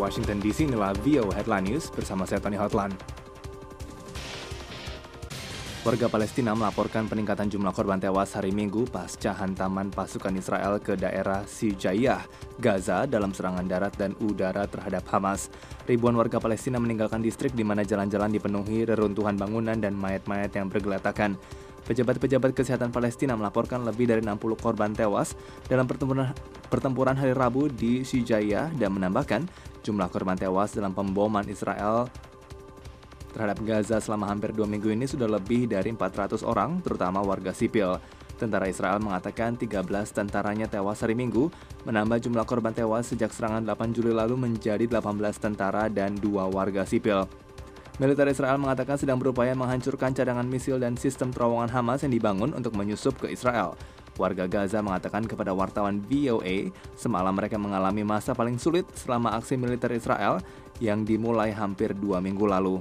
Washington DC, inilah VOA Headline News bersama saya Tony Hotlan. Warga Palestina melaporkan peningkatan jumlah korban tewas hari Minggu pasca hantaman pasukan Israel ke daerah Syjayyah, Gaza dalam serangan darat dan udara terhadap Hamas. Ribuan warga Palestina meninggalkan distrik di mana jalan-jalan dipenuhi reruntuhan bangunan dan mayat-mayat yang bergeletakan. Pejabat-pejabat kesehatan Palestina melaporkan lebih dari 60 korban tewas dalam pertempuran hari Rabu di Syjayyah dan menambahkan jumlah korban tewas dalam pemboman Israel terhadap Gaza selama hampir 2 minggu ini sudah lebih dari 400 orang, terutama warga sipil. Tentara Israel mengatakan 13 tentaranya tewas hari Minggu, menambah jumlah korban tewas sejak serangan 8 Juli lalu menjadi 18 tentara dan 2 warga sipil. Militer Israel mengatakan sedang berupaya menghancurkan cadangan misil dan sistem terowongan Hamas yang dibangun untuk menyusup ke Israel. Warga Gaza mengatakan kepada wartawan VOA, semalam mereka mengalami masa paling sulit selama aksi militer Israel yang dimulai hampir 2 minggu lalu.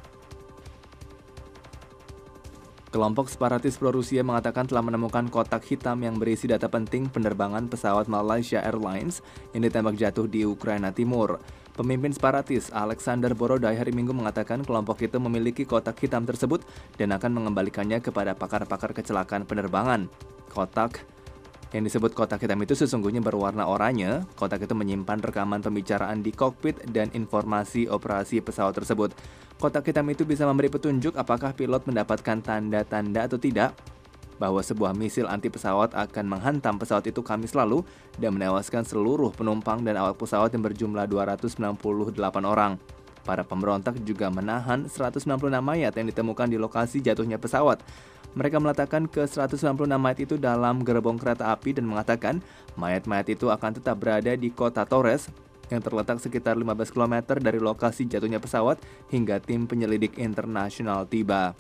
Kelompok separatis pro-Rusia mengatakan telah menemukan kotak hitam yang berisi data penting penerbangan pesawat Malaysia Airlines yang ditembak jatuh di Ukraina Timur. Pemimpin separatis Alexander Borodai hari Minggu mengatakan kelompok itu memiliki kotak hitam tersebut dan akan mengembalikannya kepada pakar-pakar kecelakaan penerbangan. Kotak yang disebut kotak hitam itu sesungguhnya berwarna oranye. Kotak itu menyimpan rekaman pembicaraan di kokpit dan informasi operasi pesawat tersebut. Kotak hitam itu bisa memberi petunjuk apakah pilot mendapatkan tanda-tanda atau tidak bahwa sebuah misil anti pesawat akan menghantam pesawat itu Kamis lalu dan menewaskan seluruh penumpang dan awak pesawat yang berjumlah 298 orang. Para pemberontak juga menahan 196 mayat yang ditemukan di lokasi jatuhnya pesawat. Mereka meletakkan ke 196 mayat itu dalam gerbong kereta api dan mengatakan mayat-mayat itu akan tetap berada di kota Torres yang terletak sekitar 15 km dari lokasi jatuhnya pesawat hingga tim penyelidik internasional tiba.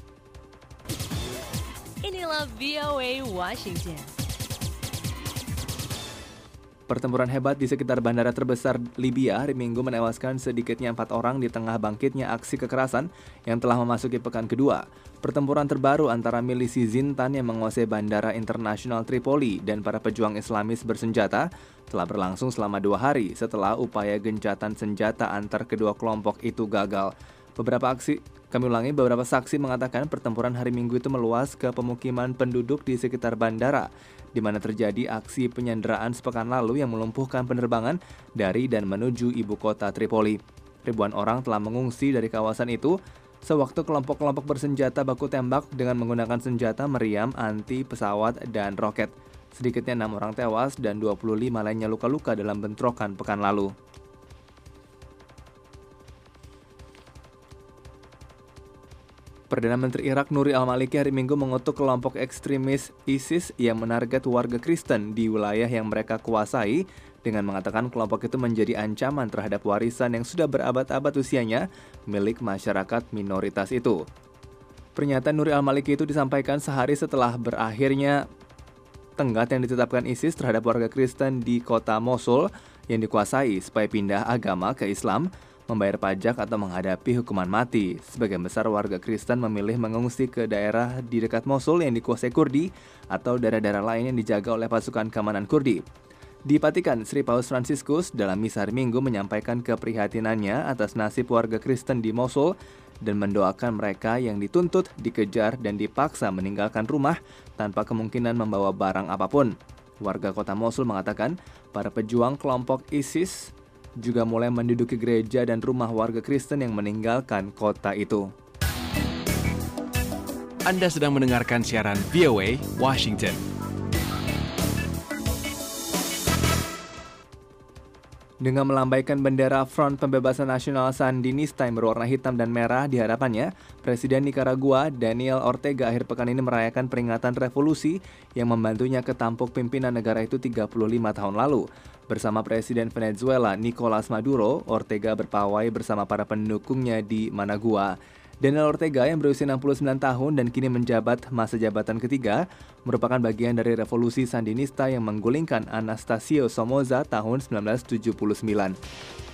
Inilah VOA Washington. Pertempuran hebat di sekitar bandara terbesar Libya hari Minggu menewaskan sedikitnya 4 orang di tengah bangkitnya aksi kekerasan yang telah memasuki pekan kedua. Pertempuran terbaru antara milisi Zintan yang menguasai bandara internasional Tripoli dan para pejuang Islamis bersenjata telah berlangsung selama 2 hari setelah upaya gencatan senjata antar kedua kelompok itu gagal. Beberapa saksi mengatakan pertempuran hari Minggu itu meluas ke pemukiman penduduk di sekitar bandara, di mana terjadi aksi penyanderaan sepekan lalu yang melumpuhkan penerbangan dari dan menuju ibu kota Tripoli. Ribuan orang telah mengungsi dari kawasan itu, sewaktu kelompok-kelompok bersenjata baku tembak dengan menggunakan senjata meriam anti pesawat dan roket. Sedikitnya 6 orang tewas dan 25 lainnya luka-luka dalam bentrokan pekan lalu. Perdana Menteri Irak Nuri al-Maliki hari Minggu mengutuk kelompok ekstremis ISIS yang menarget warga Kristen di wilayah yang mereka kuasai dengan mengatakan kelompok itu menjadi ancaman terhadap warisan yang sudah berabad-abad usianya milik masyarakat minoritas itu. Pernyataan Nuri al-Maliki itu disampaikan sehari setelah berakhirnya tenggat yang ditetapkan ISIS terhadap warga Kristen di kota Mosul yang dikuasai supaya pindah agama ke Islam, membayar pajak atau menghadapi hukuman mati. Sebagian besar warga Kristen memilih mengungsi ke daerah di dekat Mosul yang dikuasai Kurdi atau daerah-daerah lain yang dijaga oleh pasukan keamanan Kurdi. Di Vatikan, Sri Paus Fransiskus dalam misa hari Minggu menyampaikan keprihatinannya atas nasib warga Kristen di Mosul dan mendoakan mereka yang dituntut, dikejar, dan dipaksa meninggalkan rumah tanpa kemungkinan membawa barang apapun. Warga kota Mosul mengatakan para pejuang kelompok ISIS juga mulai menduduki gereja dan rumah warga Kristen yang meninggalkan kota itu. Anda sedang mendengarkan siaran VOA Washington. Dengan melambaikan bendera Front Pembebasan Nasional Sandinista yang berwarna hitam dan merah di hadapannya, Presiden Nicaragua Daniel Ortega akhir pekan ini merayakan peringatan revolusi yang membantunya ketampuk pimpinan negara itu 35 tahun lalu. Bersama Presiden Venezuela Nicolas Maduro, Ortega berpawai bersama para pendukungnya di Managua. Daniel Ortega yang berusia 69 tahun dan kini menjabat masa jabatan ketiga merupakan bagian dari revolusi Sandinista yang menggulingkan Anastasio Somoza tahun 1979.